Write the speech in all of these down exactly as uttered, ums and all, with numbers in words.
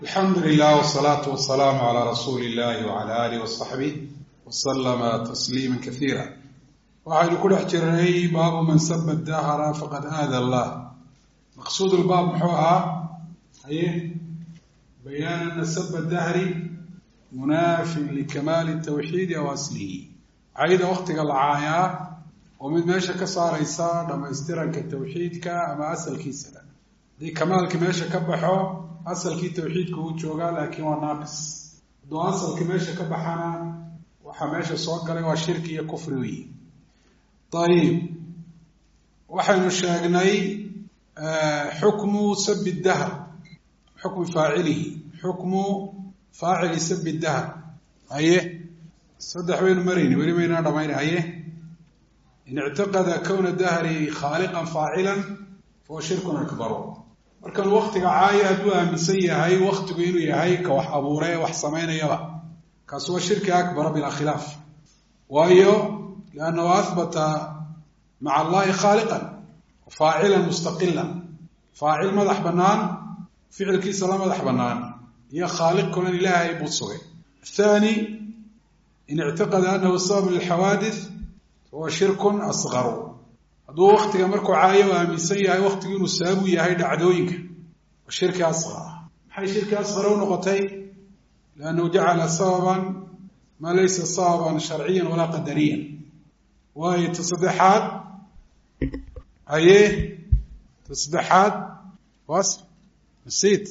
الحمد لله والصلاة والسلام على رسول الله وعلى آله وصحبه وسلم تسليما كثيرا. waxaynu ku dhex jirnay baabu man saba dahra faqad aada allah. maqsuud albaab muxuu ahaa haye bayaan ana saba dahri munaafin likamaali tawxiidi aw aslihi. cayda waqtiga la caayaa oo mid meesha ka saaraysa dhamaystiranka tawxiidka ama asalkiisa. haddii kamaalki meesha ka baxo asalkii tawxiidka uu joogaa laakiin waa naaqis. hadduu asalki meesha ka baxana waxaa meesha soo galay waa shirki iyo kufri weyi. ayib waxaynu sheegnay xukmu sabi dahr, xukmu faacilihi, xukmu faacili sabi dahr. haye saddex baynu marayni weli maynaa dhamayn. haye in ictiqada kowna dahri khaaliqan faacilan fahuwa shirkun akbaru. markan waktiga caaya hadduu aaminsan yahay waktigu inuu yahay ka wax abuure wax samaynayaba, kaas waa shirki akbara bilaa khilaaf. waayo liannahu ahbata maca allahi khaaliqan faacilan mustaqilan, faacil madax bannaan ficilkiisa la madax bannaan iyo khaaliq kulan ilaahay buu sugay. athani in ictiqada anahu sabab lilxawaadith fahuwa shirkun asgaru. hadduu waktiga markuu caayo u aaminsan yahay waktigu inuu sababu yahay dhacdooyinka, waa shirki asqar. maxay shirki asqar u noqotay? liannahu jacala sababan maa laysa sababan sharciyan walaa qadariyan. waayo ta saddexaad haye ta saddexaad was nasiit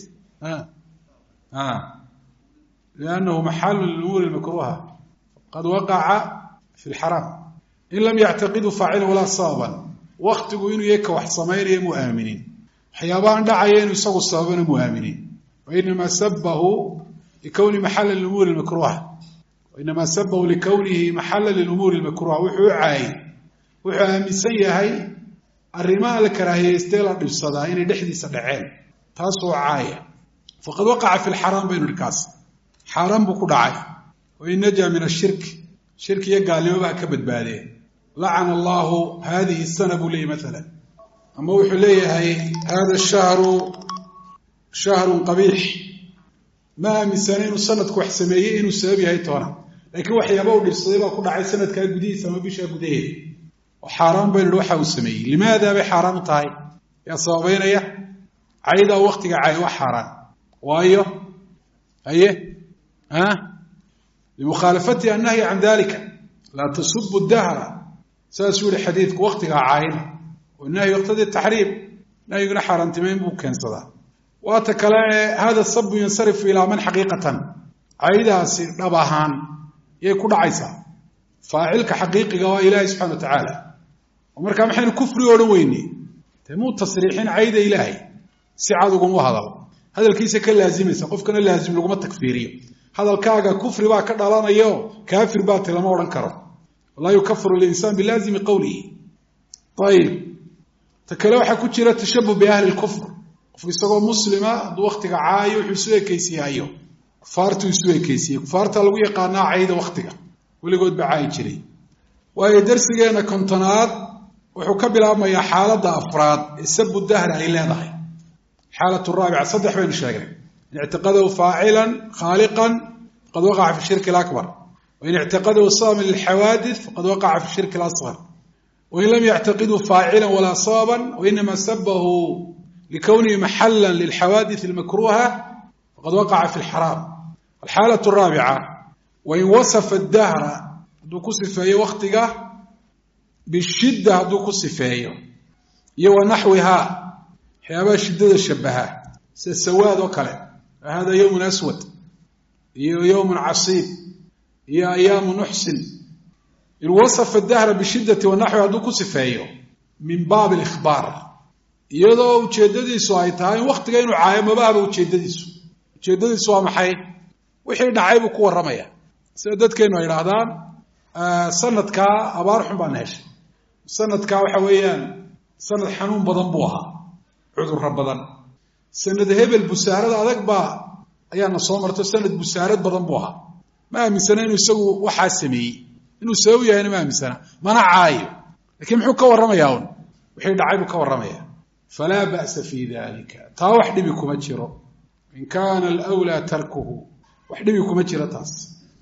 liannahu maxalu lilumuuri lmakruha qad waqaca fi lxaraam in lam yactaqidu faacilan walaa sababan. waktigu inuu yahay ka wax samaynaya mu aaminin, waxyaabahan dhacaya inuu isagu sababana mu aaminin. wainamaa sabahu likowni maxala lilumuuri lmakruha wainamaa sabahu likownihi maxala lilumuuri lmakruha. wuxuu u caayay, wuxuu aaminsan yahay arrimaha la karaahiyeystee la dhibsadaa inay dhexdiisa dhaceen, taasoo caaya. faqad waqaca fi lxaraam baynu hi kaas xaaraan buu ku dhacay. wain najaa min ashirki, shirki iyo gaalnimo baa ka badbaadeen. lacana allahu hadihi sana buu leeyahy maalan, ama wuxuu leeyahay hada shahru shahrun qabiix. ma aaminsana inuu sanadku wax sameeyey inuu sabab yahay toona, laakiin waxyaaba u dhibsaday baa ku dhacay sanadkaa gudihiisa ama bishaa gudaheeda, oo xaaraan baynu hi waxa uu sameeyey. limaada bay xaaraan u tahay? yaa sababeynaya caydaa waktiga cay waa xaaraan. waayo haye limukhaalafatihi annahyi can dalika laa tasubu dahra. saasuu yihi xadiidku waktigaa caayina, oo nahyi waqtadii taxriim, nahyiguna xaaraantimeyn buu keensadaa. waata kale hada sabu yansarifu ilaa man xaqiiqatan, caydaasi dhab ahaan yay ku dhacaysaa faacilka xaqiiqiga waa ilaahay subxana wa tacaala. oo markaa maxaynu kufri odhan weyne? dee muu tasriixin cayda ilaahay, si cad uguma hadal, hadalkiisa ka laazimaysa. qofkana laazim laguma takfiiriyo. hadalkaaga kufri baa ka dhalanayo kaafir baa ti lama odhan karo. laa yukafiru linsaan bilaazimi qowlihi. ayib ta kale waxaa ku jira tashabuh biahli lkufr. qof isagoo muslima hadduu waktiga caayo wuxuu isu ekeysiyahayo kufaartuu isu ekeysiye. kufaarta lagu yaqaanaa cayda waktiga, weligood ba caayi jiray. waayo darsigeena kontonaad wuxuu ka bilaabmayaa xaaladda afraad ee sabu dahri ay leedahay. xaalat raabica saddex baynu sheegnay. in ictiqadahu faacilan khaaliqan faqad waqaca fi shirki lakbar, wain ictiqadahu sababan lilxawaadith faqad waqaca fi shirki lasgar, wain lam yactiqiduu faacilan walaa sababan wainama sabahu likownihi maxala lilxawaadith almakruha faqad waqaca fi lxaraam. alxaalat raabica wain wasafa dahra, hadduu ku sifeeyo waktiga bishidda, hadduu ku sifeeyo iyo wa naxwihaa, waxyaabaha shiddada shabaha sida sawaad oo kale, hada yowmun aswad iyo yowmun casiib iyo ayaamu nuxsin. in wasafa dahra bishiddati wa naxwiha hadduu ku sifeeyo min baabi alikhbaar, iyadoo ujeeddadiisu ay tahay in waktiga inuu caayo mabahaba ujeeddadiisu. ujeeddadiisu waa maxay? wixii dhacay buu ku warramaya. sida dadkeennu ay idhaahdaan sanadkaa abaar xun baana heshay, sanadkaa waxa weeyaan sanad xanuun badan buu ahaa, cudurro badan. sanad hebel busaarada adag baa ayaana soo marto, sanad busaarad badan buu ahaa. ma aaminsana inuu isagu waxaa sameeyey, inuu sabab yahayna ma aaminsana, mana caayo. lakiin muxuu ka warramayaa un wixii dhacay buu ka warramaya. falaa ba'sa fii dalika, taa wax dhibi kuma jiro. in kaana alawlaa tarkuhu wax dhibi kuma jira taas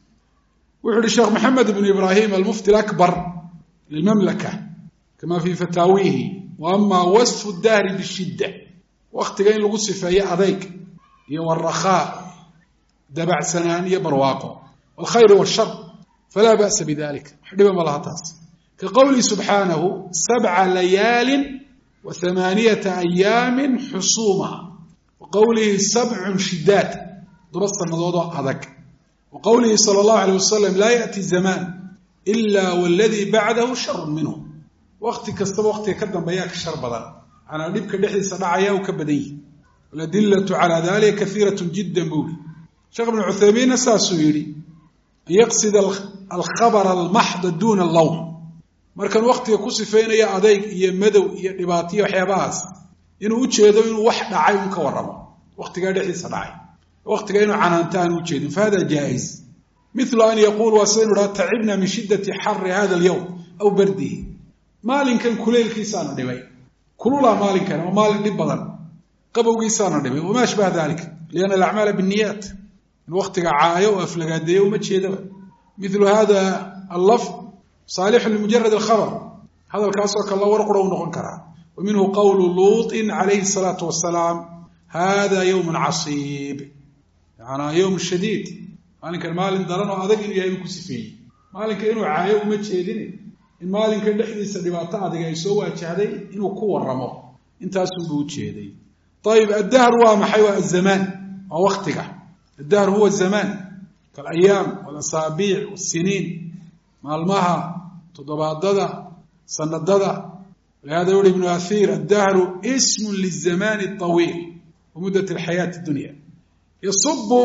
wuxuu uhi sheekh maxamed ibnu ibraahim almufti alakbar lilmamlaka kama fii fataawihi wa ama wasfu dahri bishidda waktiga in lagu sifeeyo adayg iyo warakhaa dabacsanaan iyo barwaaqo walkhayr washar falaa ba'sa bidalika wax dhiba ma laha taas ka qowlihi subxaanahu sabca layaalin wa hamaaniyata ayaamin xusuuma wa qowlihi sabcun shidaad todoba sannadoodoo adag wa qowlihi sala allahu alayh wasalam laa yaأti zamaan ila waladii bacdahu sharun minhu wakti kastaba waktiga ka dambeeyaa ka shar badan manaa dhibka dhexdiisa dhacaya u ka badan yihi waladillatu calaa dalika kaiirat jiddan buuri sheekh ibnu cuthaymiinna saasuu yidhi an yaqsid alkhabara almaxda duuna allawm markan waktiga ku sifaynaya adayg iyo madow iyo dhibaataiyo waxyaabahaas inuu ujeedo inuu wax dhacay un ka warramo waktigaa dhexdiisa dhacay waktiga inuu canaanta aan ujeedin fahada jaa-is milu an yaquul waa sida inu dhaha tacibna min shiddati xari hada alyowm aw bardihi maalinkan kuleylkiisaana dhibay kululaa maalinkan oo maalin dhib badan qabowgiisaana dhibay wamaa ashbaha dalika lianna alacmaala binniyaat in waktiga caayo oo aflagaadeeyo uma jeedaba milu hada allafd saalixun limujarad alkhabar hadalkaasoo kale la warqura u noqon karaa wa minhu qowlu luuطin calayhi الsalaatu wasalaam hada yowm casiib yanaa yowm shadiid maalinkan maalin daran oo adag inuu yahay uu ku sifeeyey maalinka inuu caayo uma jeedine in maalinka dhexdiisa dhibaato adag ay soo waajahday inuu ku waramo intaasunbuu ujeeday ayib addahr waa maxay waa azamaan waa waktiga addahr huwa zamaan kaalayaam walasaabiic wasiniin maalmaha toddobaadada sanadada walihada yuri ibnu ahiir addahru ismun lizamaani awiil wa muddat alxayaati dunya yasubu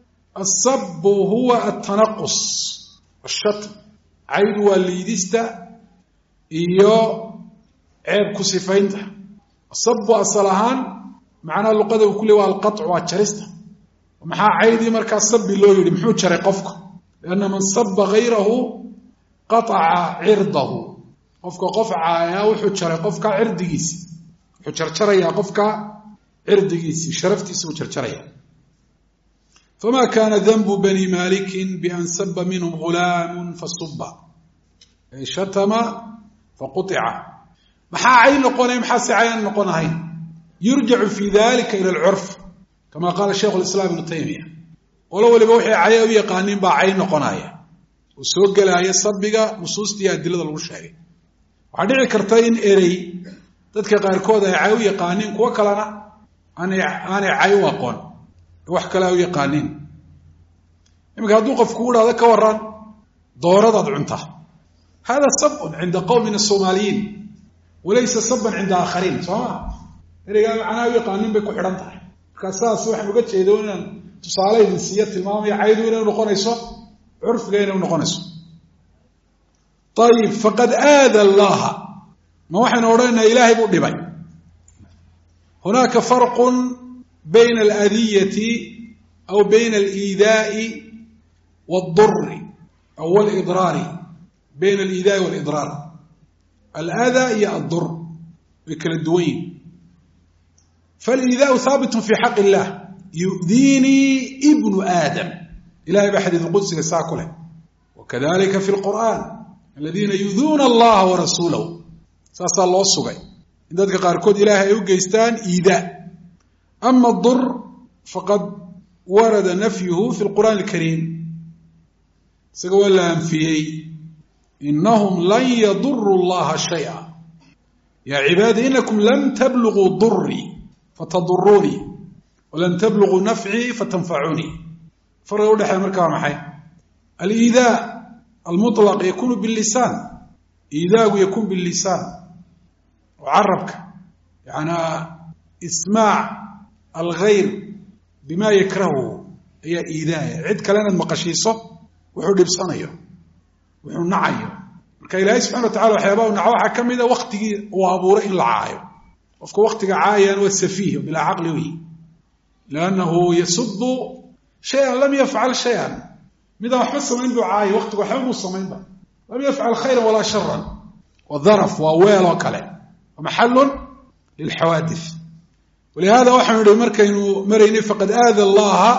asabu huwa altanaqus washatm caydu waa liidista iyo ceeb ku sifaynta asabu asal ahaan macnaha luqada uu ku le waa alqaطcu waa jarista maxaa caydii markaa sabi loo yidhi muxuu jaray qofka lianna man saba gayrahu qataca cirdahu qofka qof caayaa wuxuu jaray qofka cirdigiisi wuxuu jarjarayaa qofka cirdigiisi sharaftiisi uu jarjaraya fama kana danbu bani malikin bian saba minhum gulaamu fasuba ay shatama faquطica maxaa cayn noqonay maxaa si cayn noqonahayn yurjacu fi dalika ila alcurf kama qaala shaykh lislaam ibnu taymiya qolo waliba waxay caya u yaqaaniin baa cayn noqonaya oo soo gelaya sabiga nusuustii adilada lagu sheegay waxaa dhici karta in erey dadka qaarkood ay cay u yaqaaniin kuwo kalena aanay aanay cay u aqoon wax kale ay u yaqaaniin iminka hadduu qofku u dhahdo ka waran dooradaad cunta hada sabun cinda qowmin asoomaaliyiin walaysa saban cinda aakhariin soo maa ereygaa macnaha u yaqaaniin bay ku xidhan tahay markaa saas waxaan uga jeedo inaan tusaale idin siiyo tilmaamaya caydu inay noqonayso curfiga inay noqonayso ayib faqad aada allaha ma waxaynu odhanaynaa ilaahay buu dhibay hunaaka farqun bayna aladiyati aw bayna aliidaa'i waaldurri aw walidraari bayna aliidaa'i waalidraar aladaa iyo addur way kala duwan yihin faaliidaau haabitun fi xaq illah yu'diinii ibnu aadam ilahay baa xadiid qudsiga saa ku leh wakadalika fi lqur'aan aladiina yuduuna allaha warasuulahu saasaa loo sugay in dadka qaarkood ilaahay ay u geystaan iidaa ama dur faqad warada nafyuhu fi lqur'aan alkariim isaga waa la anfiyey inahum lan yaduruu llaha shaya yaa cibaadi inakum lam tabluguu durii fatadurunii walan tabluguu nafcii fatanfacuunii farqiga udhexeeya marka waa maxay aliidaa almuطlaq yakunu bilisaan iidaagu yakun bilisaan oo carabka yanaa ismaac algayr bima yakrahu ayaa iidaaya cid kale inaad maqashiiso wuxuu dhibsanayo wuxuu nacayo marka ilaahay subxana wa tacala waxyaabaa u naco waxaa ka mida waktigii uu abuuray in la caayo qofka waktiga caayaan waa safiih bilaa caqli wey liannahu yasubu shayan lam yafcal shayan midaan waxba samayn buu caayo waktigu waxba muu samaynba lam yafcal khayran walaa sharan wa daraf waa weel oo kale wa maxalun lilxawaadif ولهذا waxaan idhi markaynu maraynay faqad aada allaha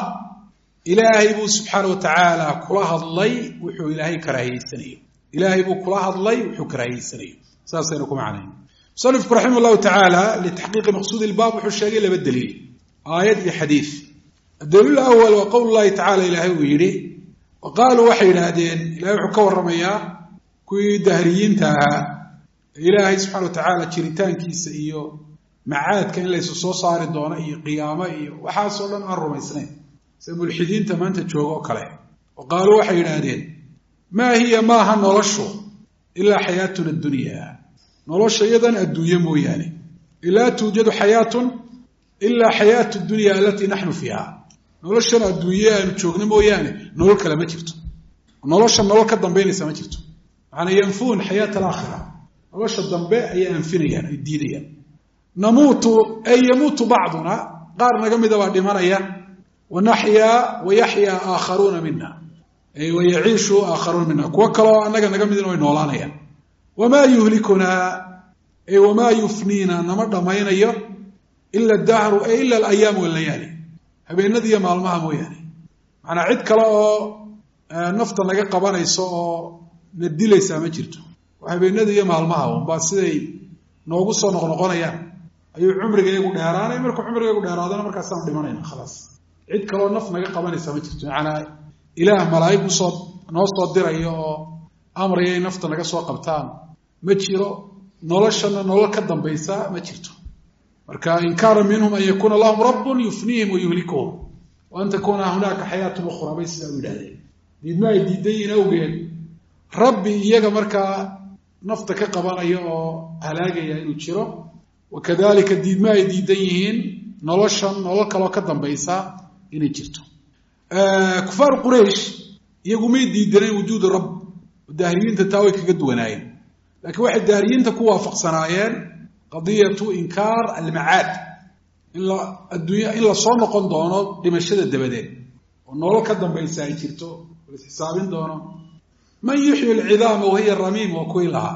ilaahay buu subxaanahu watacaala kula hadlay wuxuu ilaahay karaahiyeysanayo ilaahay buu kula hadlay wuxuu karaahiyeysanayo saasaynu ku macnayn musanifku raximah llahu tacaala litaxqiiqi maqsuudi ilbaab wuxuu sheegay laba daliil aayad iyo xadiid adaliil awal waa qowl llahi tacala ilaahay uu yidhi wa qaaluu waxay yidhaahdeen ilahay wuxuu ka warramayaa kuwii dahriyiinta ahaa ilaahay subxana wa tacaala jiritaankiisa iyo macaadka in laysu soo saari doono iyo qiyaamo iyo waxaasoo dhan aan rumaysnayn sida mulxidiinta maanta jooga oo kale wa qaaluu waxay yidhaahdeen maa hiya maaha noloshu ilaa xayaatuna addunya nolosha iyadan adduunye mooyaane laa tuujadu xayaatun ilaa xayaatu dunya alatii naxnu fiiha noloshan adduunye aanu joogno mooyaane nolol kale ma jirto nolosha nolol ka dambaynaysa ma jirto macnaa yanfuun xayaat alaakhira nolosha dambe ayay anfinayaan ay diidayaan namuutu ay yamuutu bacduna qaar naga mida baa dhimanaya wanaxyaa wayaxyaa aakharuuna mina wayaciishu aakharuuna mina kuwo kaloo annaga naga midina way noolaanayaan wamaa yuhlikunaa ay wamaa yufniina nama dhammaynayo ila dahru ay ila alayaam walayaali habeenada iyo maalmaha mooyaane macnaa cid kale oo nafta naga qabanayso oo na dilaysaa ma jirto habeenada iyo maalmaha unbaa siday noogu soo noqnoqonayaan ayuu cumriga iyagu dheeraanay markuu cumriga iyagu dheeraadana markaasaan dhimanayna khalaas cid kaloo naf naga qabanaysa ma jirto macnaa ilaah malaa'ig usoo noo soo dirayo oo amraya ay nafta naga soo qabtaan ma jiro noloshana nolol ka dambaysa ma jirto marka in kaana minhum an yakuuna lahum rabbun yufniihim wayuhlikuhum wa an takuuna hunaaka xayaatun ukhraa bay sidaa u yidhahdeen diidma ay diidan yihiin awgeed rabbi iyaga markaa nafta ka qabanaya oo halaagaya inuu jiro wakadalika diidma ay diidan yihiin noloshan nolol kaloo ka dambaysa inay jirto kufaar quraysh iyagu may diidanayn wujuudu rabb daahiriyiinta taa way kaga duwanaayeen laakiin waxay daahiriyiinta ku waafaqsanaayeen qadiyatu inkaar almacaad in la adduunya in la soo noqon doono dhimashada dabadeed oo nolol ka dambaysa ay jirto la xisaabin doono man yuxyi alcidaama wahiya ramiim waa kuwii lahaa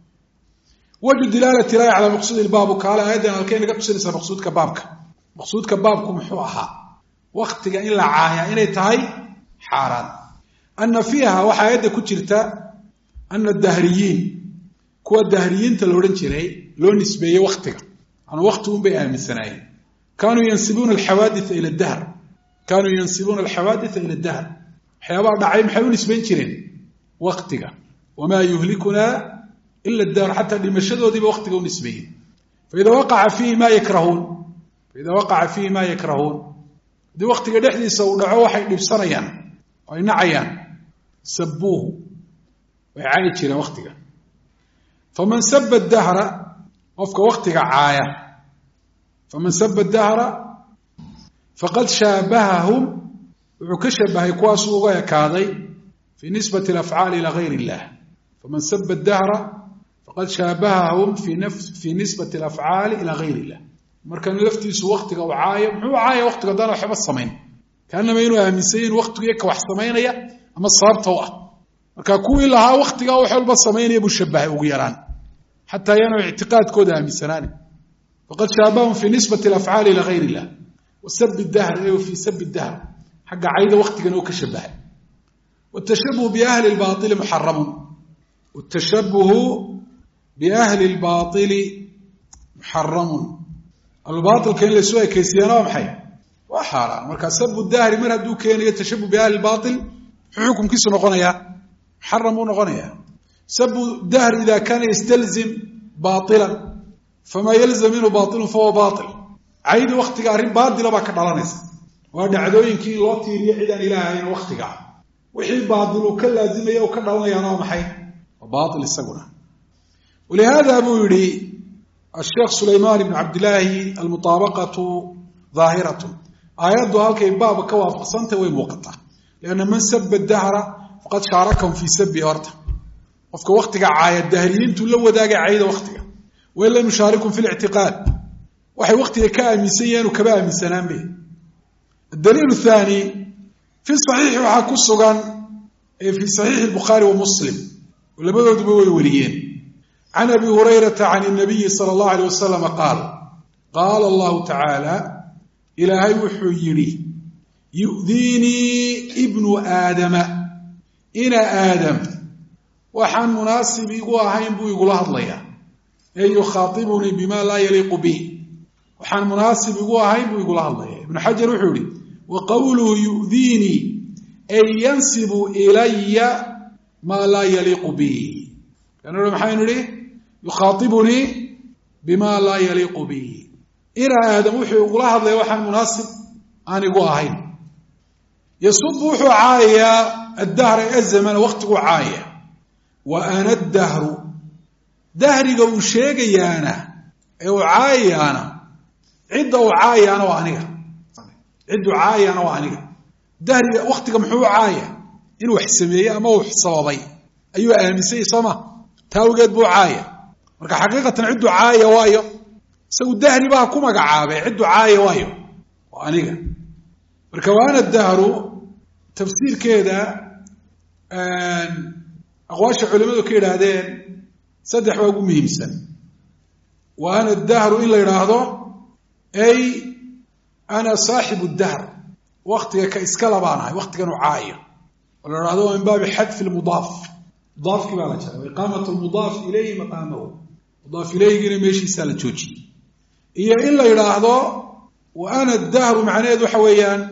wajhu dilaalati laahi calaa maqsuudi ilbaabu kaale aayaddan halkay naga tusinaysaa maqsuudka baabka maqsuudka baabku muxuu ahaa waktiga in la caaya inay tahay xaaraan ana fiiha waxaa aayadda ku jirta ana dahriyiin kuwa dahriyiinta la odhan jiray loo nisbeeyey waktiga ana wakti un bay aaminsanaayeen kaanuu yansibuuna alxawaaditha ila dahr kaanuu yansibuuna alxawaaditha ila dahr waxyaabaha dhacay maxay u nisbayn jireen waktiga wamaa yuhlikunaa ila daar xataa dhimashadoodiiba waktiga u nisbeeyey faida waqaca fiihi ma yakrahuun faida waqaca fiihi maa yakrahuun haddii waktiga dhexdiisa uu dhaco waxay dhibsanayaan oo ay nacayaan sabuuhu way caayi jireen waktiga faman saba dahra qofka waktiga caaya faman saba dahra faqad shaabahahum wuxuu ka shabahay kuwaasuu uga ekaaday fi nisbati alafcaali ilaa gayr illah faman saba dahra faqad shaabahahum fi nisbati alafcaali ilaa gayr illah markan laftiisu waktiga uu caayo muxuu caaya waktiga haddana waxba samayn kaanama inuu aaminsan yahin waktigu ka wax samaynaya ama sababta u ah marka kuwii lahaa waktigaa wax walba samaynaya buu shabahay ugu yaraan xataa yaanu ictiqaadkooda aaminsanaani faqad shaabahum fi nisbati alafcaali ilaa gayr illah wasabi dahr fi sabi dahr xagga cayda waktigan oo ka shabahay watashabuhu biahli lbaili muxaramun watashabuhu biahli lbaili muxaramun albaailka in laysu ekaysiyaana waa maxay waa xaaraan marka sabu dahri mar hadduu keenayo tashabuh biahli lbail muxuu xukumkiisu noqonayaa muxaram buu noqonayaa sabu dahr ida kaana yastalzim bailan famaa yalzam minhu bailun fahuwa bail caydi waktiga arrin baadila baa ka dhalanaysa waa dhacdooyinkii in loo tiiriyo cidaan ilaahayn waktiga wixii baadil uu ka laazimaya oo ka dhalanayaana waa maxay waa bail isaguna walihaada buu yihi asheekh sulaymaan ibn cabdillaahi almutaabaqatu daahiratu aayaddu halkay baaba ka waafaqsantay way muuqataa lianna man saba dahra faqad shaarakahum fii sabi horta qofka waktiga caaya dahriyiintu la wadaagay cayda waktiga wain lam yushaarikum fi lictiqaad waxay waktiga ka aaminsan yahiinu kaba aaminsanaanbe adaliil thaani fi saxiixi waxaa ku sugan fi saxiixi bukhaari wa muslim labadooduba way wariyeen can abi hurayrata can nabiyi sala allahu alayh wasalama qaal qaala allahu tacaala ilaahay wuxuu yidhi yu'diinii ibnu aadama ina aadam waxaan munaasib igu ahayn buu igula hadlayaa ee yukhaatibunii bima laa yaliiqu bi waxaan munaasib igu ahayn buu igula hadlaya ibnu xajar wuxuu yihi wa qawluhu yu'diinii ay yansibu ilaya maa laa yaliiqu bi kan maxaynu idhi yukhaatibunii bima laa yaliiqu bi ina aadam wuxuu igula hadlaya waxaan munaasib aan igu ahayn yasubu wuxuu caayayaa addahra azamana waktigu caaya wa ana dahru dahriga uu sheegayaana ee uu caayayaana cidda uu caayayaana waa aniga cidduu caayayaana waa aniga dahriga waktiga muxuu caaya inuu wax sameeyey ama uu sababay ayuu aaminsanyay sooma taa awgeed buu caaya marka xaqiiqatan cidduu caaya waayo isagu dahri baa ku magacaabay cidduu caaya waayo waa aniga marka wa ana dahru tafsiirkeeda aqwaasha culimadu ka yidhaahdeen saddex baa ugu muhiimsan wa ana dahru in la yidhaahdo ay ana saaxibu dahr waktiga ka iskala baan ahay waktigan u caayo oo la yidhahdo waa min baabi xadfi lmudaaf mudaafkii baa la jaray wa iqaamat lmudaaf ilayhi maqaamahu mudaaf ilayhigina meeshiisaa la joojiyey iyo in la yidhaahdo wa ana dahru macnaheedu waxa weeyaan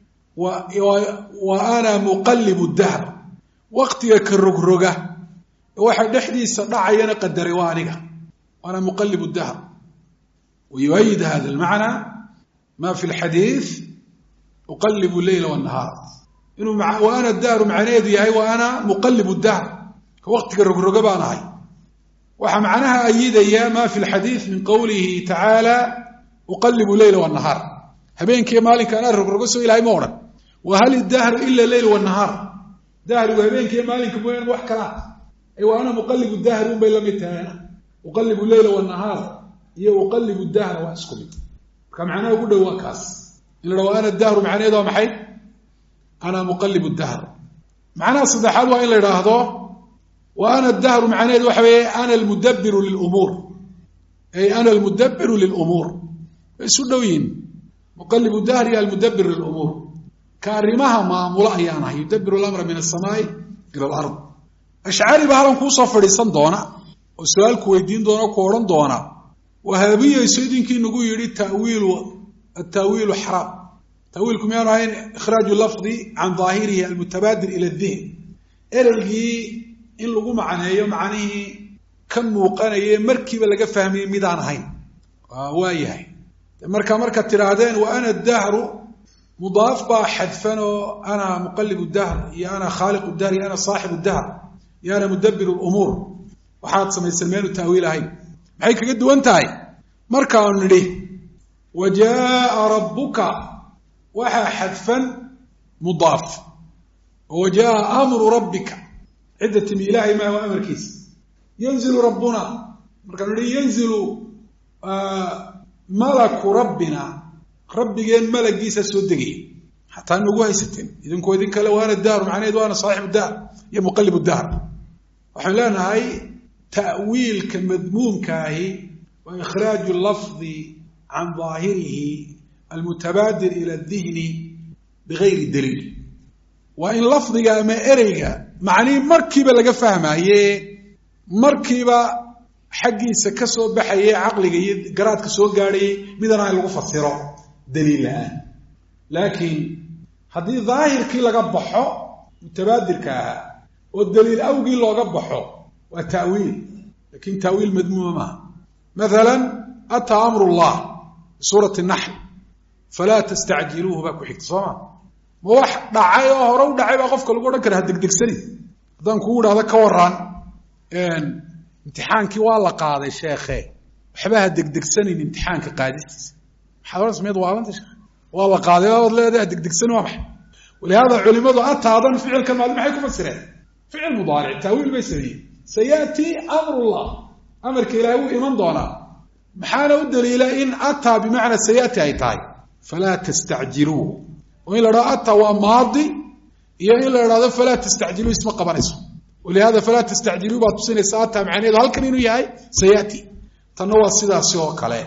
wa ana muqallibu dahr waktiga ka rogroga waxa dhexdiisa dhacayana qadaray waa aniga ana muqallibu dahr wayuayid hada almacna ma fi lxadiid uqallibu leyla wanahaar inuu wa ana dahru macnaheedu yahay wa ana muqallibu dahr ka waktiga rogroga baan ahay waxaa macnaha ayidaya ma fi lxadiid min qowlihi tacaala uqallibu leyla wanahaar habeenkiiyo maalinka anaa rogrogo soo ilahay ma odhan wahal idahru ila leyl wanahaar dahrigu habeenkiiyo maalinka mooyaan wax kalaa ay wa ana muqallibu dahri un bay la mid tahay uqallibu leyla wanahaar iyo uqallibu dahra waa isku mid marka macnaha ugu dhow waa kaas in la dha wa ana dahru macnaheedu waa maxay ana muqallibu dahr macnaha saddexaad waa in la idhaahdo wa ana dahru macnaheedu waxa weeye ana almudabiru lilumuur ay ana almudabiru lilumuur way isu dhow yihin muqallibu dahri iyo almudabir lilumuur ka arrimaha maamulo ayaan ahay yudabiru lamra min asamaai ila alard ashcari ba halan kuusoo fadhiisan doona oo su-aalku weydiin doona ku odhan doona wahaabiyayso idinkii nagu yidhi tawiilu ataawiilu xaraam tawiilku miyaanu ahayn ikhraaju lafdi can daahirihi almutabaadir ila dihn ereygii in lagu macneeyo macnihii ka muuqanaye markiiba laga fahmayey midaan ahayn waa yahay marka markaad tidhaahdeen wa ana dahru mudaaf baa xadfan oo ana muqallibu dahr iyo ana khaaliqu dahr iyo ana saaxibu dahr iyo ana mudabiru lumuur waxaad samaysan meenu taawiil ahayn maxay kaga duwan tahay markaanu nidhi wa jaaa rabbuka waxaa xadfan mudaaf oo wa jaaa amru rabbika cidda timi ilaahay maa waa amarkiisa yanzilu rabbuna markaanu nidhi yanzilu malaku rabbina rabbigeen malagiisa soo degaya xataa nagu haysateen idinkoo idin kale waana dahru macnaheedu waana saaxibu dahr iyo muqallibu dahr waxaan leenahay ta'wiilka madmuumkaahi waa ikhraaju lafdi can daahirihi almutabaadir ila dihni bigayri daliil waa in lafdiga ama ereyga macnihii markiiba laga fahmaye markiiba xaggiisa ka soo baxaye caqliga iyo garaadka soo gaadhayay midana in lagu fasiro daliil la-aan laakiin haddii daahirkii laga baxo mutabaadirka ahaa oo daliil awgii looga baxo waa ta'wiil lakin ta'wiil madmuuma maaha maala ataa amru llah bisuurati naxl falaa tastacjiluuhu baa ku xigta soo ma ma wax dhacay oo hore u dhacay baa qofka lagu odhan kara ha degdegsanin haddaan kugu idhahdo ka waraan imtixaankii waa la qaaday sheekhe waxba ha degdegsanin imtixaanka qaadistiisa maxaad ohan smeed waalanta sheekh waa la qaaday baad leedahay ha degdegsanin waa maxay walihaada culimadu ataadan ficilka maali maxay ku fasireen ficil mudaaric taawiil bay sameeyeen sayaati amrullah amarka ilaahay wuu iman doonaa maxaana u daliila in ataa bimacnaa sayaati ay tahay falaa tastacjiluuh oo in la dhahdo ataa waa maadi iyo in la idhahdo falaa tastacjiluu isma qabanayso walihada falaa tastacjiluu baa tusinaysa ataa macnaheedu halkan inuu yahay sayati tanna waa sidaasi oo kale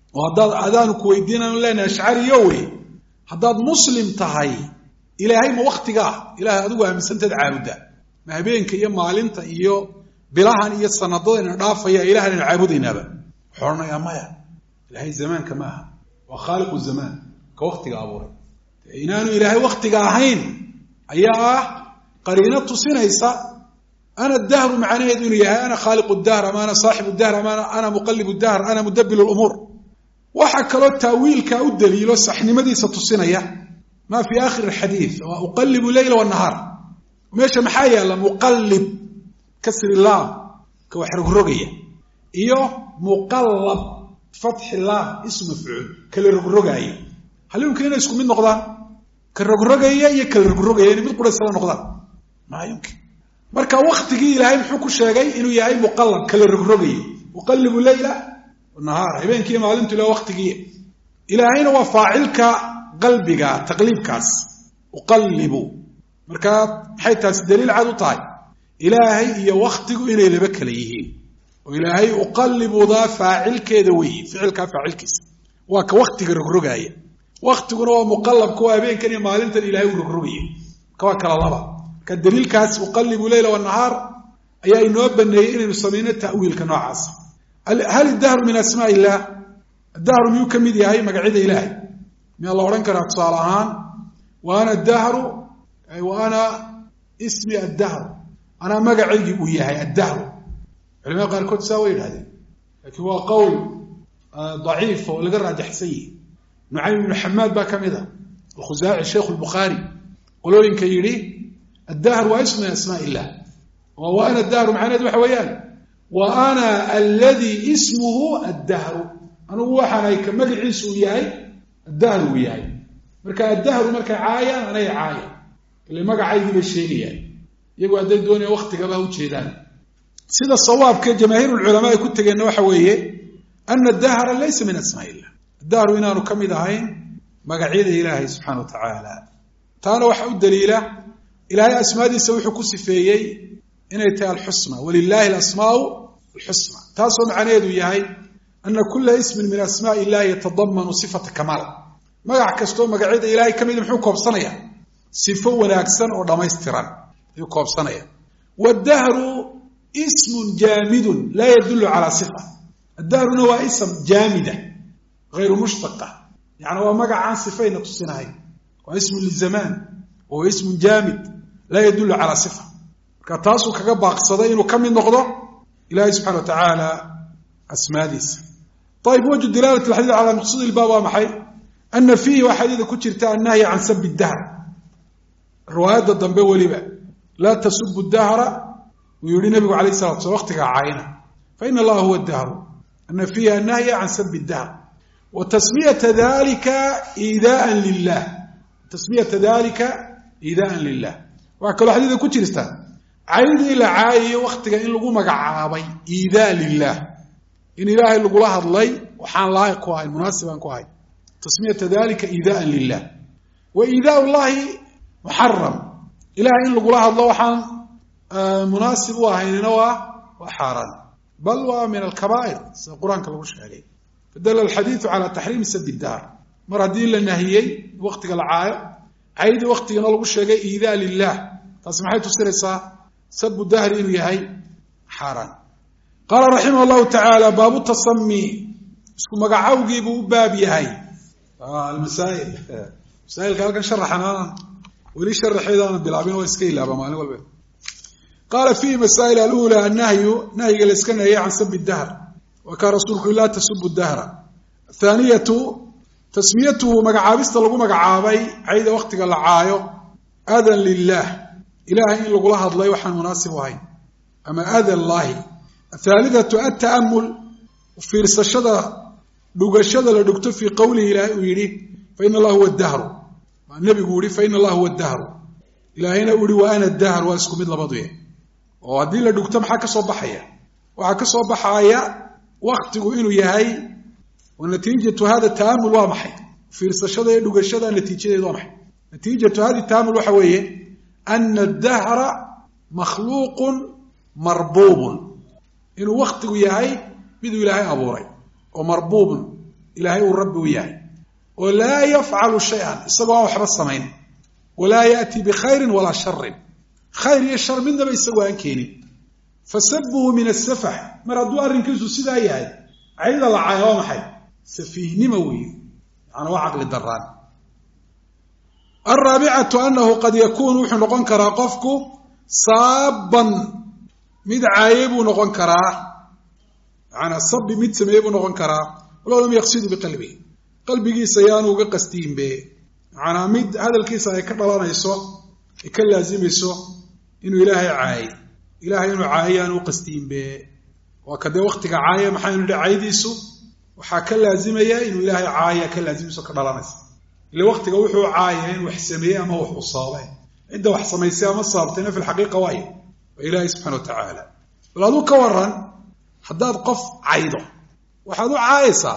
وهذا أذان كويدين لنا أشعري يوي هذا مسلم تهي إلهي ما وقت جاه إلهي أدوه من سنة عابدة ما بينك يا مالنت إيو بلاهن إيو الصنادين رافع يا إلهي العابدين هذا حرنا يا مايا إلهي زمان كما وخالق الزمان كوقت جابور إنانو إلهي وقت جاهين أيها قرينة سنيسا أنا الدهر معناه دنيا أنا خالق الدهر ما أنا صاحب الدهر ما أنا أنا مقلب الدهر أنا مدبر الأمور وحكى له التأويل كالدليل صحن مدي ستصنية ما في آخر الحديث وأقلب الليل والنهار ماشي محايا لما أقلب كسر الله كوحرق رقية إيوه مقلب فتح الله اسم مفعول كالرق رقية هل يمكن أن يسكن من نقضان كالرق رقية يكالرق رقية يعني بالقرى السلام نقضان ما يمكن marka waqtigii ilaahay muxuu ku sheegay inuu yahay muqallab kala rogrogay uqallibu layla wa nahar habeenkii maalintii la waqtigii ilaahayna waa faacilka qalbiga taqliibkaas uqallibu marka maxay taas daliil cad u tahay ilaahay iyo waqtigu inay laba kala yihiin oo ilaahay uqallibu da faacilkeeda weey ficilka faacilkiisa waa ka waqtiga rogrogaya waqtiguna waa muqallab ku habeenkii iyo maalintii ilaahay rogrogay ka kala laba كالدليل كاس أقلب الليل والنهار أي إنه بني إنه نسمينه تأويل كنوعاس هل الدهر من أسماء الله الدهر يكمل هاي مقعد إلهي من الله ورنك رأتصالحان وأنا الدهر أي وأنا اسمي الدهر أنا مقعد وياهي الدهر علماء قال كنت ساوي هذا لكن هو قول ضعيف ولقرأ دحسي نعيم بن حماد باكمذا الخزاعي الشيخ البخاري قولوا لي كيري الدهر واسم من أسماء الله وأنا الدهر معنا ذو حويان وأنا الذي اسمه الدهر أنا هو حنايك مجلس وياي الدهر وياي مركا الدهر مركا عاية أنا عاية اللي ما قاعد بالشيء يعني يقول هذا الدنيا وقت قبله وشيدان سيد الصواب كجماهير العلماء كنت جنوا حويه أن الدهر ليس من أسماء الله الدهر وإنا نكمل ذهين ما قاعد إلهي سبحانه وتعالى تانا وحود دليله إلهي أسماء دي سوي حكوسي فيي إن يتاء الحسنى ولله الأسماء الحسنى تاسو معناه ياهي أن كل اسم من أسماء الله يتضمن صفة كمال ما يعكستو ما قاعد إلهي كم يدمحو كوبصنيا صفة ولا أكسن أو ضميستران يكوبصنيا والدهر اسم جامد لا يدل على صفة الدهر هو اسم جامدة غير مشتقة يعني هو مقع عن صفين نقصناهي واسم للزمان وهو اسم جامد لا يدل على صفة كتاسو كقبع قصدين وكم من نقضة إلهي سبحانه وتعالى أسماء ديس طيب وجد دلالة الحديث على مقصود الباب محي أن فيه وحديث كترتاء النهي عن سب الدهر الروايات الضنبي ولبا لا تسب الدهر ويقول النبي عليه الصلاة والسلام وقتك عينه فإن الله هو الدهر أن فيها النهي عن سب الدهر وتسمية ذلك إيذاء لله تسمية ذلك إيذاء لله وكل حديث كتيرستان عيد إلى عاي وقتك إن لقوا مقعابي إيذاء لله إن إله اللي قلها الله وحان الله كواي مناسبا كواي تسمية ذلك إيذاء لله وإيذاء الله محرم إله إن اللي قلها الله وحان مناسب وهين نوى وحارا بل ومن الكبائر القرآن كالوش عليه فدل الحديث على تحريم سب الدهر مرة دين للنهيي وقتك العاي عيد وقتك نلقوا الشيء إيذاء لله تسمحي تسرسا سب الدهر إنه يهي حارا قال رحمه الله تعالى باب التصمي اسكو مقعوقي بو باب يهي آه المسائل مسائل قال كان شرحنا ولي شرح إذا بلعبين ويسكي لعبا مالي والبيت قال في مسائل الأولى النهي نهي الاسكن هي عن سب الدهر وكان رسولك لا تسب الدهر الثانية تسميته مقعابست لغو مقعابي عيد وقتك العايو أذن لله إلهي إن لغو لها الله وحن مناسب وهي أما أذن الله الثالثة التأمل في رسالة لغشدة لدكتور في قوله إلهي ويري فإن الله هو الدهر النبي يقول فإن الله هو الدهر إلهينا يقول وأنا الدهر وأسكم مثل بضيه وهذه لدكتور حكا صباحية وحكا صباحية وقتك إنه يهي ونتيجة هذا التأمل واضحة في رسالة لغشدة نتيجة واضحة نتيجة هذه التأمل وحوية أن الدهر مخلوق مربوب إنه وقت وياهي بدو إلهي أبوري ومربوب ilaahay uu rabbi u yahay oo laa yafcalu shay-an isagoo aan waxba samayn walaa yaأti bikhayrin walaa sharin khayr iyo shar midnaba isagoo aan keenin fasabuhu min asafax mar hadduu arrinkiisu sidaa yahay cayda la caaya waa maxay safiihnima weeye macnaa waa caqli daraan alraabicatu anahu qad yakuunu wuxuu noqon karaa qofku saaban mid caaye buu noqon karaa maanaa sabi mid sameeye buu noqon karaa walow lam yaqsidu biqalbihi qalbigiisa yaanu uga qasdiinbe macanaa mid hadalkiisa ay ka dhalanayso ay ka laazimayso inuu ilaahay caaye ilahay inuu caaye yaanu u qasdiinbe waa kadee waktiga caaye maxaynu nihi caayadiisu waxaa ka laazimaya inuu ilaahay caaya ka laazimayso ka dhalanaysa ila waktiga wuxuu caaya in wax sameeyey ama wax u sababay cidda wax samaysay ama sababtayna fi lxaqiiqa waayo waa ilaahay subxana wa tacaala bal aduu ka waran haddaad qof caydo waxaad u caayaysaa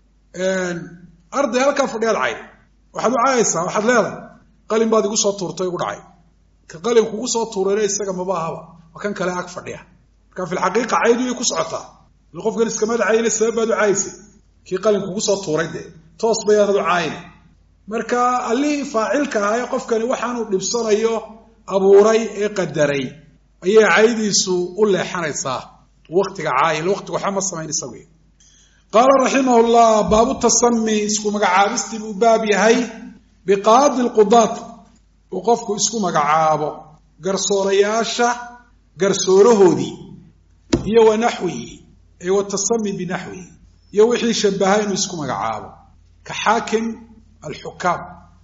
arday halkaa fadhiyaad caydo waxaad u caayaysaa waxaad leedahay qalin baad igu soo tuurtay igu dhacay ka qalin kugu soo tuurayna isaga maba ahaba waa kan kale ag fadhiya marka fi lxaqiiqa caydu way ku socotaa il qofkan iskama cayna sabab baad u caayaysay kii qalin kugu soo tuuray dee toos bayaanad u caayna marka allihii faacilka ahaa ee qofkani waxaanuu dhibsanayo abuuray ee qadaray ayay caydiisu u leexanaysaa waktiga caaya ila waktiga waxba ma samayn isagu qaala raximah llah baabu tasami isku magacaabistii buu baab yahay biqaadi lqudaat uu qofku isku magacaabo garsoorayaasha garsoorahoodii iyo wa naxwihi ee watasami binaxwihi iyo wixii shabaha inuu isku magacaabo ka xaakim alxukaam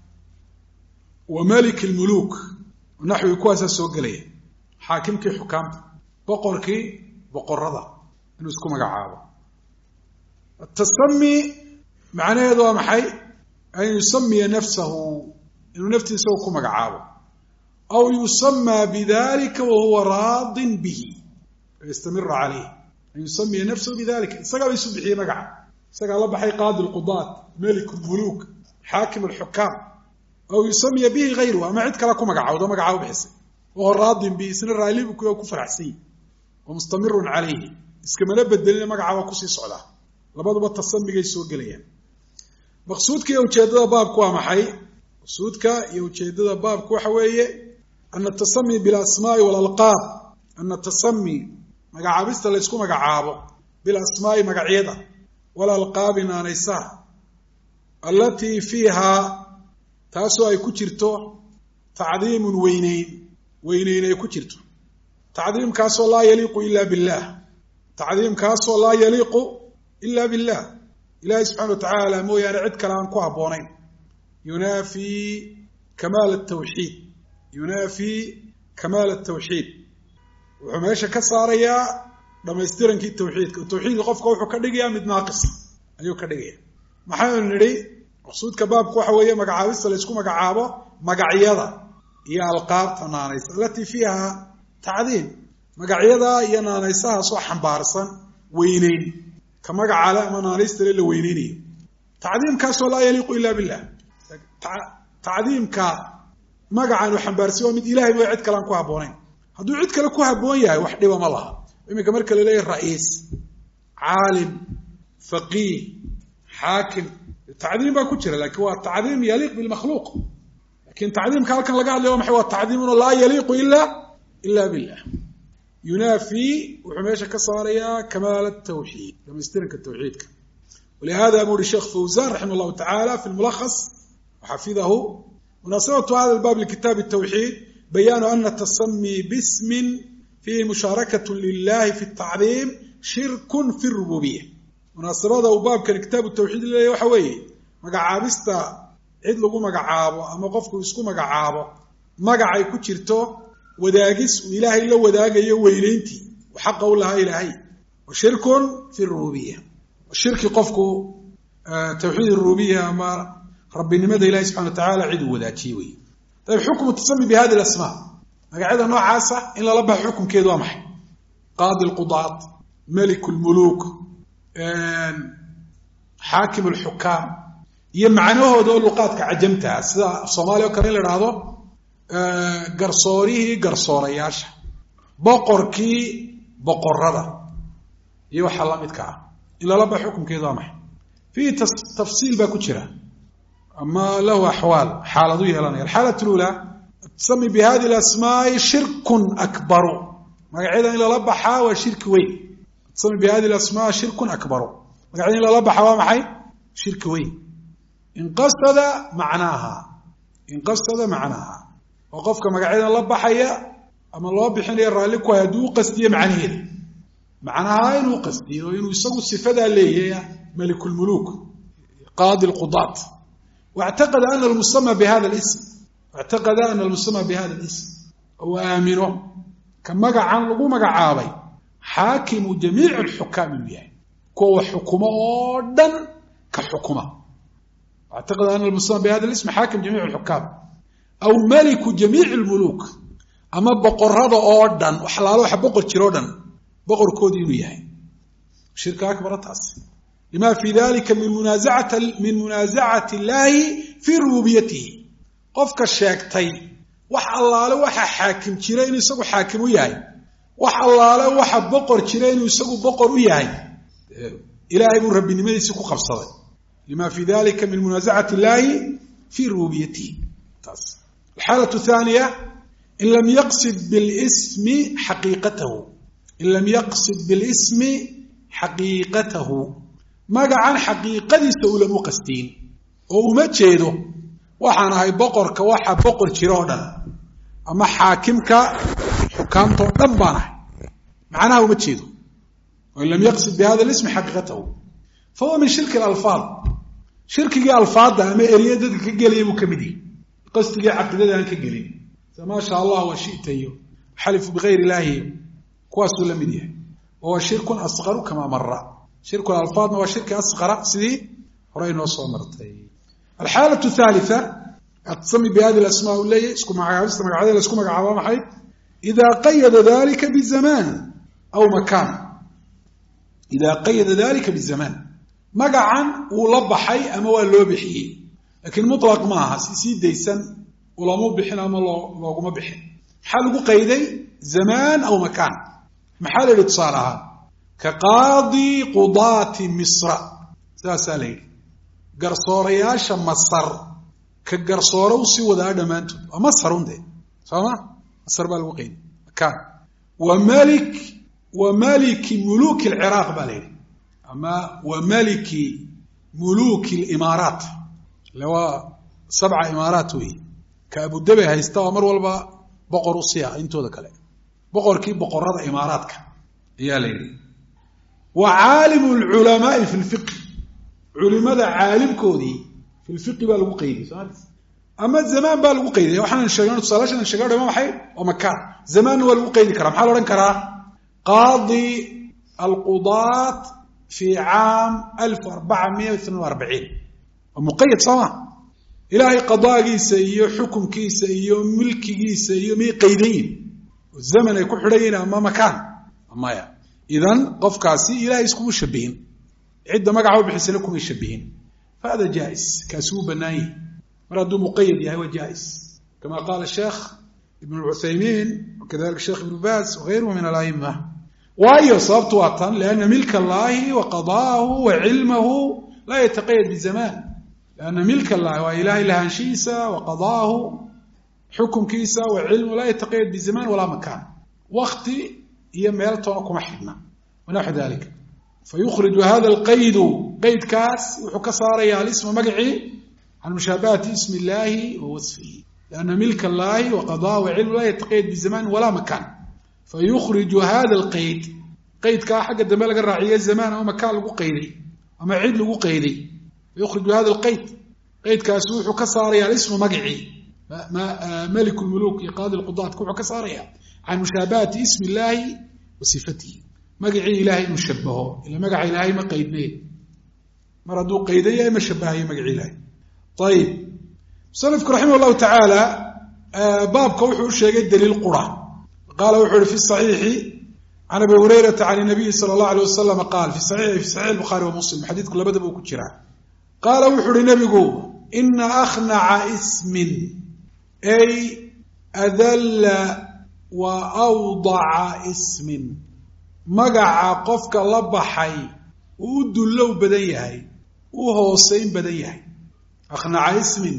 wa malik lmuluuk naxwigi kuwaasaa soo gelaya xaakimkii xukaamta boqorkii boqorada inuu isku magacaabo atasami macnaheedu waa maxay an yusamiya nafsahu inuu naftiisa ku magacaabo aw yusamaa bidalika wahuwa raadin bihi yastamira calayh an yusamiya nafsahu bidalika isagaaba isu bixiyey magaca isagaa la baxay qaadi lqudaat malik lmuluuk xaakim alxukaam aw yusamiya bihi hayruhu ama cid kale ku magacawdo magacaa u bixisay wahuwa raadin bihi isna raalibu ku faraxsan yahi wa mustamirun calayhi iskamana bedelina magacaaba kusii socdaa labaduba tasamigay soo gelayaan maqsuudka iyo ujeeddada baabku waa maxay maqsuudka iyo ujeeddada baabku waxa weeye ana tasami bilasmaai walalqaab ana tasami magacaabista la ysku magacaabo bilasmaai magacyada walalqaabi naanaysaha allatii fiihaa taasoo ay ku jirto tacdiimun weyneyn weyneyn ay ku jirto tacdiimkaasoo laa yaliiqu ila billah tacdiimkaasoo laa yaliiqu ila billah ilahi subxana wa tacaala mooyaane cid kale aan ku habboonayn yunaafii kamaal atawxiid yunaafii kamaal atawxiid wuxuu meesha ka saarayaa dhammaystirankii tawxiidka tawxiidka qofka wuxuu ka dhigayaa mid naaqisa ayuu ka dhigaya maxaynu nidhi maqsuudka baabku waxa weeye magacaabista la ysku magacaabo magacyada iyo alqaabta naanaysa alatii fiiha tacdiim magacyada iyo naanaysahaasoo xambaarsan weyneyn ka magacale ama naanaystale la weyneynayo tacdiimkaasoo laa yaliiqu ila billah tacdiimka magacan uu xambaarsan waa mid ilahay mooya cid kale aan ku habboonayn hadduu cid kale ku habboon yahay wax dhiba ma laha iminka marka la leeyahy ra'iis caalim faqiih xaakim tacdiim baa ku jira lakin waa tacdiim yaliiq bilmakhluuq lakin tacdiimka halkan laga hadlaya wa maxay waa tacdiimun laa yaliiqu ila ila billah yunaafii wuxuu meesha ka saarayaa kamaal atawxiid dhamaystiranka tawxiidka walihada buu uhi sheekh fawzan raximah llahu tacaala fi lmulakhas waxafidahu munaasabatu hada lbaab likitaab الtawxiid bayaanu ana tasami bismin fiihi mushaarakaة lilahi fi الtacdiim shirku fi الrububiya munaasabada uu baabkan kitaabu tawxiid leeyahy waxa weeye magacaabista cid lagu magacaabo ama qofku isku magacaabo magacay ku jirto wadaagis uu ilaahay la wadaagayo weyneyntii u xaqa u lahaa ilaahay wa shirkun fi rububiya shirki qofku tawxiid rububiya ama rabbinimada ilahi subxana wa tacaala cid uu wadaajiye wey ayb xukmu tasami bi hadi asmaa magacyada noocaasa in lala baxo xukunkeedu waa maxay qaadi lqudaat malik lmuluuk xaakim alxukaam iyo macnahooda oo luqaadka cajamtaa sida soomaaliya o kale in la idhaahdo garsoorihii garsoorayaasha boqorkii boqorada iyo waxa la midka ah in lala baxo xukunkeedu waa maxay فيه تفصيل باكوشرة أما له أحوال حالة ذي الحالة الأولى تسمي بهذه الأسماء شرك أكبر مقعدا إلى لبحا وشرك وي تسمي بهذه الأسماء شرك أكبر مقعدا إلى لبحا ومحي شرك وي إن قصد معناها إن قصد معناها وقفك مقعدا لبحا أما الله بحين يرالك ويدو قصدي معنيه معناها إنه قصدي وإنه يسوي الصفة اللي هي ملك الملوك قاضي القضاة واعتقد أن المسمى بهذا الاسم واعتقد أن المسمى بهذا الاسم هو آمنه كما قعان لقو مقعابي حاكم جميع الحكام الياه كو حكومة أولا كحكومة واعتقد أن المسمى بهذا الاسم حاكم جميع الحكام أو ملك جميع الملوك أما بقر هذا أولا وحلاله حبقر تيرودا بقر كودين ياه شركة أكبر تأسي لما في ذلك من منازعة من منازعة الله في ربوبيته qofka sheegtay wax allaale waxa xaakim jiray inuu isagu xaakim u yahay wax allaale waxa boqor jiray inuu isagu boqor u yahay ilaahay buu rabbinimadiisa ku qabsaday lima fi dhalika min munaza'ati llahi fi rububiyyatihi tas الحالة الثانية إن لم يقصد بالاسم حقيقته إن لم يقصد بالاسم حقيقته ما عن حقيقة سؤال مقصدين وما تشيده waxaan ahay boqorka waxa boqor jiro dhan ama xaakimka xukaamto dhan baan ahay macnaha uma jeedo oo lam yaqsid bi hada al-ism haqiqatahu fa huwa min shirk al-alfaz shirkiga alfaada ama eriyada ka galiyay buu kamidi qasdiga aqidada aan ka galin sama sha Allah wa shiitayo halif bi ghayri ilahi kuwasu la mid yahay oo shirkun asghar kama marra shirku al-alfaz wa shirki asghar sidii horeyno soo martay الحالة الثالثة تسمي بهذه الأسماء اللي اسكو مع اسم مع اسكو مع عوام حي إذا قيد ذلك بالزمان أو مكان إذا قيد ذلك بالزمان مقعا ولب حي أما ولو بحي لكن مطلق معها سيسيد ديسن ولا مو بحين أما لو ما بحين حال قيدي زمان أو مكان محل الاتصالها كقاضي قضاة مصر ساسالين قرصورياش مصر كقرصوره وسي ودا دمانتو مصر ونده فاهمه مصر بالوقيد كان وملك وملك ملوك العراق بالي اما وملك ملوك الامارات لو سبع امارات وي كابو دبي هيستوى مر والبا بقر وصيا انتو ذا كله بقركي بقرده اماراتك يا ليلي وعالم العلماء في الفقه علماء عالم كودي في الفقه بالوقيد أما الزمان بالوقيد وحنا نشجعون تصالح نشجعون ما حي ومكان زمان والوقيد كرام حلو رن كرا قاضي القضاة في عام ألف وأربعمائة واثنين وأربعين ومقيد صما إلهي قضاء كيسي حكم كيسي ملك كيسي مي قيدين والزمن يكون حرينا أما مكان أما يا إذن قف كاسي إلهي يسكو مشبهين عدة مقعوا بحيث لكم يشبهين فهذا جائز كاسوب ناي مرادو مقيد يا هو جائز كما قال الشيخ ابن العثيمين وكذلك الشيخ ابن باز وغيره من الأئمة وأي صابت وطن لأن ملك الله وقضاه وعلمه لا يتقيد بالزمان لأن ملك الله وإله إله شيسا وقضاه حكم كيسا وعلمه لا يتقيد بالزمان ولا مكان وقتي يميلتونكم أحدنا ونحو ذلك فيخرج هذا القيد قيد كاس وحكساريا الاسم مقعي عن مشابهة اسم الله ووصفه لأن ملك الله وقضاء وعلم لا يتقيد بزمان ولا مكان فيخرج هذا القيد قيد كا حق الدمالك الرعية الزمان أو مكان لقو قيدي أما عيد لقو قيدي فيخرج هذا القيد قيد كاس وحكساريا الاسم مقعي ما ملك الملوك يقاضي القضاة كحكساريا عن مشابهة اسم الله وصفته مقعي إلهي مشبهه إلا مقع إلهي ما قيدنيه مردو قيديه ما شبهه مقع إلهي طيب سلفك رحمه الله تعالى باب كوحو الشيء دليل القرآن قال وحو في الصحيح عن أبي هريرة عن النبي صلى الله عليه وسلم قال في الصحيح في صحيح البخاري ومسلم حديث كل بدأ بكتشرا قال وحو لنبي إن أخنع اسم أي أذل وأوضع اسم magaca qofka la baxay uu dullow badan yahay uu hooseyn badan yahay akhnaca ismin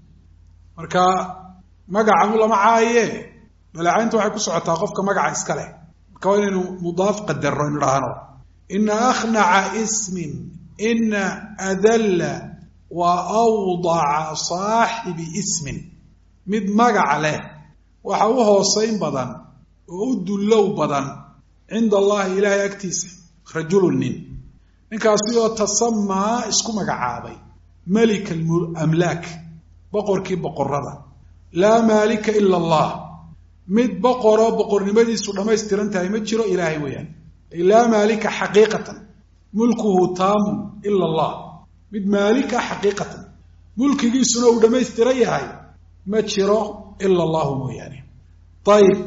marka magaca u lama caaye dhaleecaynta waxay ku socotaa qofka magaca iska leh marka waa inaynu mudaaf qadaro inu dhahno ina akhnaca ismin ina adalla wa awdaca saaxibi ismin mid magaca leh waxa u hooseyn badan oo u dullow badan cinda allahi ilaahay agtiisa rajulun nin ninkaasi oo tasamaa isku magacaabay malika amlaak boqorkii boqorada laa maalika ila allah mid boqoroo boqornimadiisu dhammaystiran tahay ma jiro ilaahay weeyaan ay laa maalika xaqiiqatan mulkuhu taamun ila allah mid maalika xaqiiqatan mulkigiisuna uu dhammaystiran yahay ma jiro ila allahu mooyaane ayib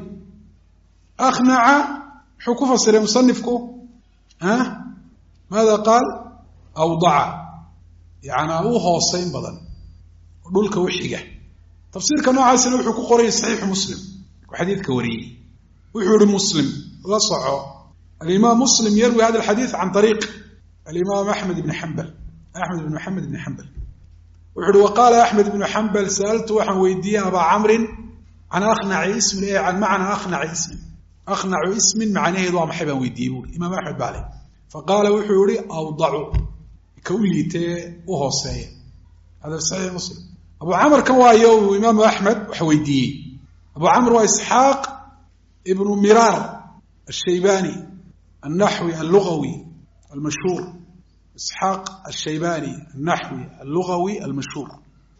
akhnaca muxuu ku fasiray musanifku ha maada qaal awdaca yacnaa u hooseyn badan oo dhulka u xiga tafsiirka noocaasina wuxuu ku qorayay saxiixu muslim oo xadiidka wariyey wuxuu yihi muslim la soco alimaam muslim yarwi hada alxadiid can ariiq alimaam axmed ibni xambal axmed ibn maxamed ibni xambal wuxuu uhi waqaala axmed ibnu xambal sa'altu waxaan weydiiyey abaa camrin can akhnaci ismin e can macnaa akhnaci ismin akhnacu ismin macnaheedu waa maxay baan weydiiyey buuri imaam axmed baa leh faqaala wuxuu yihi awdacu ka u liitee u hooseeya hada saxiix muslim abu camr kan waayo uu imaamu axmed wax weydiiyey abu camr waa isxaaq ibnu miraar ashaybani annaxwi allugawi almashhuur isxaaq ashaybani annaxwi allugawi almashhuur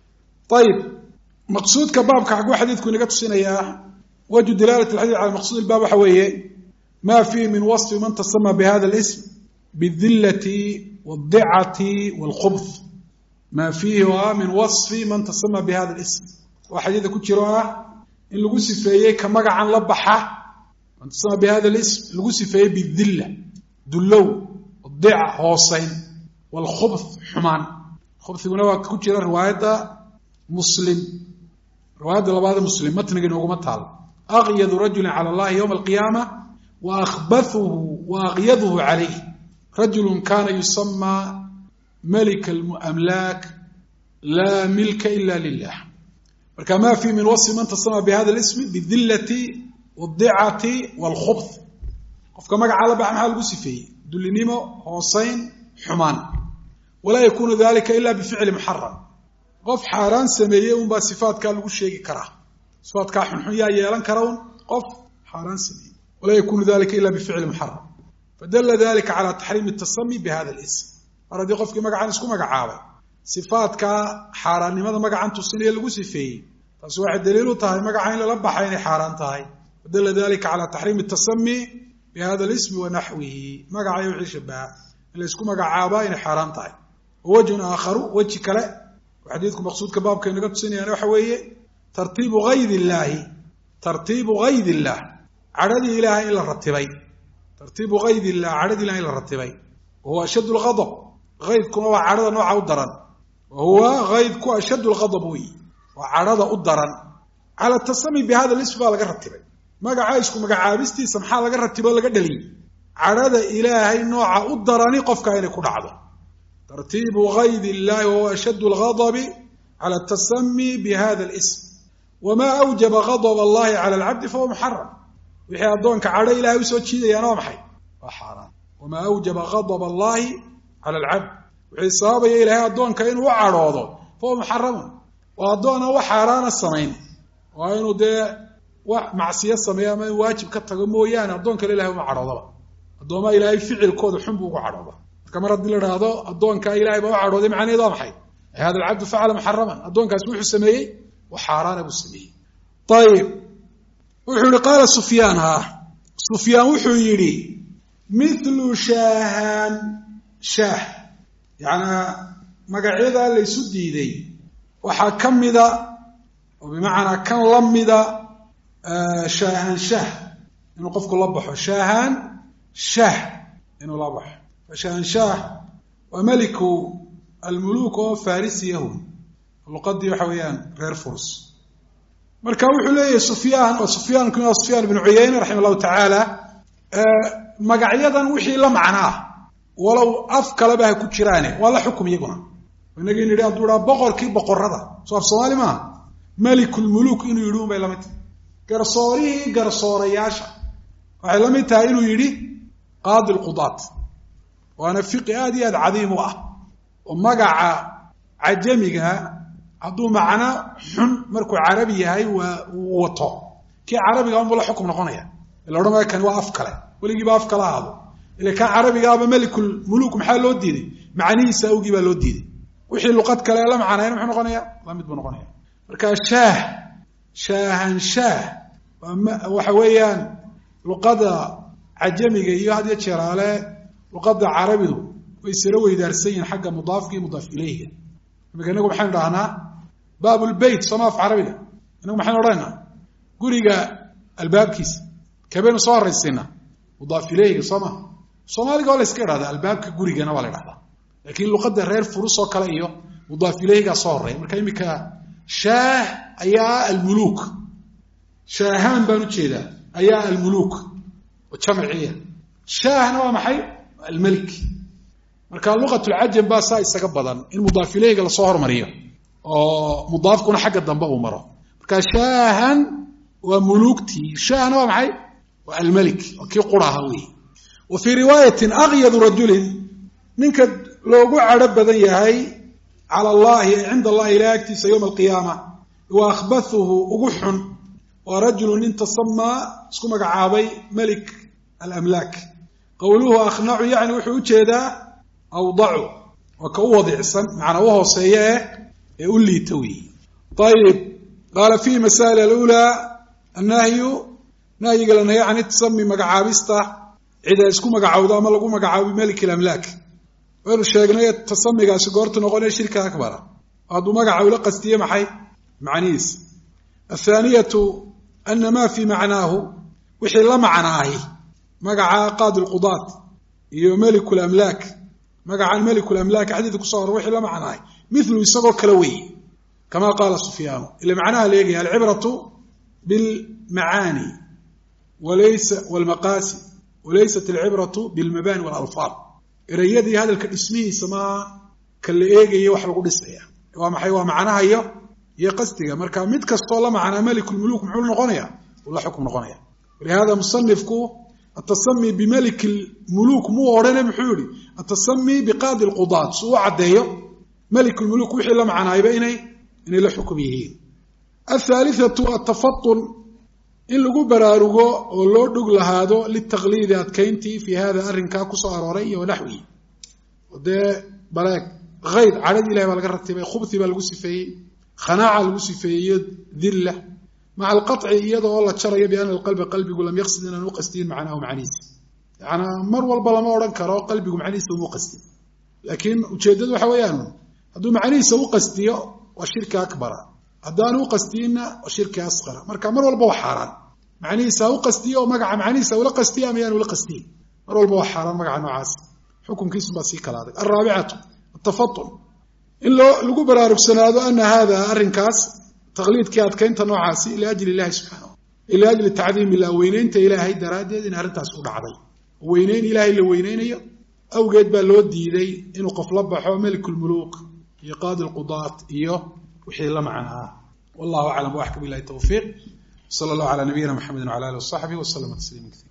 ayib maqsuudka baabka xaguu xadiidku inaga tusinayaa wajhu dilaalat alxadiid cala maqsuud ilbaab waxa weeye ma fiihi min wasfi man tasama bihada alism bidillati waaldicati waalkhubth ma fiihi waa min wasfi man tasama bihada alism waa xadiidka ku jiro ah in lagu sifeeyey ka magacan la baxa man tasama bihada alism lagu sifeeyey bidilla dullow dica hooseyn waalkhubth xumaan khubthiguna waa ku jira riwaayadda muslim riwaayadda labaada muslim matniga inooguma taalo aqyadu rajulin cala allahi yowma alqiyaama wa akhbathuhu wa aqyaduhu calayh rajulun kana yusamaa malika amlaak laa milka ila lilah marka ma fii min wasfi man tasama bihada alismi bidillati waaldicati waalkhubth qofka magaca la baxa maxaa lagu sifeeyey dullinimo hooseyn xumaan walaa yakunu dalika ila bificli muxaram qof xaaraan sameeyey unbaa sifaatkaa lagu sheegi karaa sifaatkaa xunxun yaa yeelan kara un qof xaaraan sameeyey walaa yakunu dalika ila bificli muxaram fadalla dalika cala taxriimi tasami bihada alism mar haddii qofkii magacan isku magacaabay sifaatkaa xaaraannimada magacan tusinaya lagu sifeeyey taasi waxay daliil u tahay magaca in lala baxa inay xaaraan tahay fadalla dalika cala taxriimi tasami bihada alismi wa naxwihi magaca iyo wixii shabaha in la isku magacaabaa inay xaaraan tahay wawajhun aakharu weji kale oo xadiidku maqsuudka baabka inaga tusinayaan waxa weeye tartiibu gayd illaahi tartiibu gayd illaah cadhadii ilaahay in la ratibay tartiibu gayd illah cadhadii ilahay in la ratibay wahuwa ashaddu lghadab gaydkuna waa cadhada nooca u daran wahuwa gaydku ashaddu lghadab wey waa cadhada u daran cala tasami bihada lism baa laga ratibay magaca isku magacaabistiisa maxaa laga ratibo laga dhaliyey cadhada ilaahay nooca u darani qofka inay ku dhacdo tartiibu gayd illahi wahuwa ashaddu lghadabi cala atasami bihada alism wamaa awjaba gadab allahi cala alcabdi fahuwa muxaram wixii addoonka cadho ilahay usoo jiidayaan waa maxay waa xaaraan wamaa awjaba gadab allahi cala alcabd wixii sababaya ilahay addoonka inuu u cadhoodo fahuwa muxaramun waa addoon aan wax xaaraana samayn waa inuu dee wax macsiyo sameeya ama in waajib ka tago mooyaane addoon kale ilahay uma cadhoodaba addoomaa ilaahay ficilkooda xun buu ugu cadhooda marka mar haddii la idhaahdo addoonkaa ilahay baa u cadhooday macnaheed waa maxay hada alcabdu facala muxaraman addoonkaasi wuxuu sameeyey wax xaaraana buu sameeyey ayib wuxuu yihi qaala sufyaan ha sufyaan wuxuu yidhi mithlu shaahaan shaah yacnaa magacyadaa laysu diiday waxaa ka mida oo bimacnaa kan la mida shaahaan shaah inuu qofku la baxo shaahaan shaah inuu la baxo shaahaan shaah waa meliku almuluuk oo farisiyahu luqadii waxa weeyaan reer furs marka wuxuu leeyahay sufyaan oo sufyaan kuna sufyaan ibn uyayna raximah allahu tacaala magacyadan wixii la macnaa walow af kaleba ha ku jiraane waa la xukum iyaguna inagii nidhi hadduu idhaa boqorkii boqorrada soo af soomaali maaha melikulmuluuk inuu yidhi un bay la mid tahay garsoorihii garsoorayaasha waxay la mid tahay inuu yidhi qaadi lqudaat waana fiqi aad iyo aad cadiim u ah oo magaca cajamiga hadduu macno xun markuu carabi yahay waa uu wato kii carabiga unbuu la xukum noqonaya ila odhan maya kani waa af kale weligiiba af kala ahaado ila kaa carabigaaba melikulmuluuk maxaa loo diiday macnihiisa awgii baa loo diiday wixii luqad kale la macnayna muxuu noqonaya la mid buu noqonaya marka shaah shaahanshaah waxa weeyaan luqada cajamiga iyo had iyo jeeraale luqada carabidu way sira weydaarsan yihiin xagga mudaafka iyo mudaaf ilayhiga imika inagu maxaynu dhahnaa baabulbeyt sooma af carabiga inagu maxaynu odhanaynaa guriga albaabkiisa kabaynu soo horraysiinaa mudaaf ilayhiga soo ma soomaaliga waa la iska idhahdaa albaabka gurigana waa la idhahdaa laakiin luqada reer furus oo kale iyo mudaaf ilayhigaa soo horreeya marka imika shaah ayaa almuluuk shaahaan baan ujeedaa ayaa almuluuk oo jamciya shaahna waa maxay almelik marka luqatulcajam baa saa isaga badan in mudaaf ilayhiga lasoo hormariyo oo mudaafkuna xagga dambe uu maro marka shaahan waa muluugtii shaahna waa maxay waa almelik oo kii quraha wey wa fii riwaayatin aqyadu rajulin ninka loogu cadho badan yahay cala allahi cinda allahi ilahi agtiisa yowma alqiyaama wa akhbathuhu ugu xun waa rajulu nin tasamaa isku magacaabay melik alamlaak qowluhu akhnacu yacni wuxuu u jeedaa awdacu waa ka u wadicsan macnaa u hooseeya eh ee u liita weeye ayib qaala fiihi masaa'il alulaa annahyu nahyiga la nahya can tasami magacaabista cida isku magacowdo ama lagu magacaabo melik alamlaak waynu sheegnay tasamigaasi goortu noqonaya shirka akbara hadduu magaca ula qastiye maxay macnihiisa athaaniyatu ana maa fii macnaahu wixii la macnaahi magaca qaadi lqudaat iyo melikulamlaak magacan melikulamlaak xadiidka kusoo hor wixii la macnaahi milu isagoo kale weeye kama qaala sufyaanu ila macnaha la eegaya alcibratu bilmacaani walaysa walmaqaasi walaysat alcibratu bilmabani walalfaad ereyadii hadalka dhismihiisa maa ka la eegaya wax lagu dhisaya waa maxay waa macnaha iyo iyo qasdiga marka mid kastoo la macnaa melikulmuluuk muxuu noqonaya uu la xukum noqonaya walihada musanifku atasami bimelik lmuluuk muu odhane muxuu yihi atasami biqaadi lqudaat si uu caddeeyo melikulmuluuk wixii la macnaayba inay inay la xukum yihiin athaalithatu atafatun in lagu baraarugo oo loo dhug lahaado litaqliidi adkayntii fi hada arrinkaa kusoo arooray iyo naxwihi dee baleeg kayd cadhadii ilahay baa laga ratibay khubthi baa lagu sifeeyey khanaaca lagu sifeeyey dilla maca alqaطci iyada oo la jarayo biana alqalba qalbigu lam yaqsid inaan u qastiin macnaahu macnihiisa yaana mar walba lama odhan karo qalbigu macnihiisa uma qastin laakiin ujeeddadu waxa weeyaan hadduu macnihiisa u qastiyo waa shirki akbara haddaanu u qastiyinna waa shirki asqara marka mar walba waa xaaraan macnihiisa ha u qastiyo oo magaca macnihiisa ula qastiya ama yaan ula qastiyin mar walba waa xaaraan magaca noocaas xukunkiisu baa sii kala adag alraabicatu atafatun in loo lagu baraarugsanaado ana hada arrinkaas taqliidkii adkaynta noocaasi liajli illahi subxaanahu liajli tacdiim illah weynaynta ilaahay daraaddeed in arrintaas u dhacday weynayn ilaahay la weynaynayo awgeed baa loo diiday inuu qof la baxo melikulmuluuk iyo qaadi lqudaat iyo wixii la macnaa wallahu aclam waxka bilahi tawfiiq sala allahu calaa nabiyina maxamedi wala alihi wasaxbihi waslama tasliima kaiira